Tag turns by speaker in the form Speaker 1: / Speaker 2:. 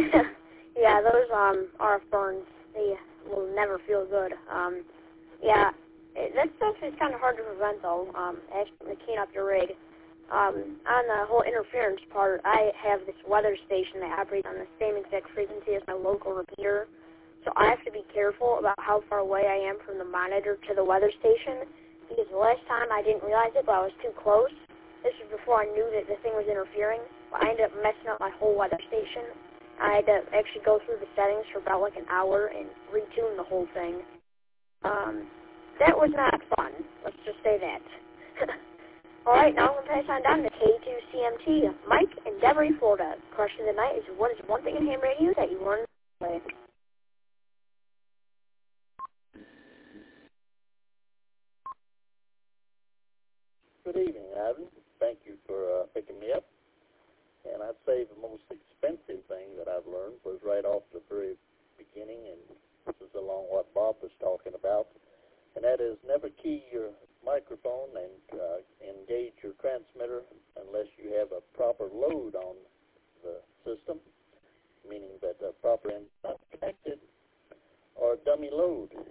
Speaker 1: Yeah, those RF burns, they will never feel good. Yeah, that stuff is kind of hard to prevent, though, actually to clean up your rig. On the whole interference part, I have this weather station that operates on the same exact frequency as my local repeater, so I have to be careful about how far away I am from the monitor to the weather station, because the last time I didn't realize it, but I was too close. This was before I knew that the thing was interfering, but I ended up messing up my whole weather station. I had to actually go through the settings for about like an hour and retune the whole thing. That was not fun. Let's just say that. All right, now I'm going to pass on down to K2CMT. Mike in Devery, Florida. Question of the night is, what is one thing in ham radio that you learned to play?
Speaker 2: Good evening, Ivan. Thank you for picking me up. And I'd say the most expensive thing that I've learned was right off the very beginning, and this is along what Bob was talking about, and that is never key your microphone and engage your transmitter unless you have a proper load on the system, meaning that the proper end is not connected, or a dummy load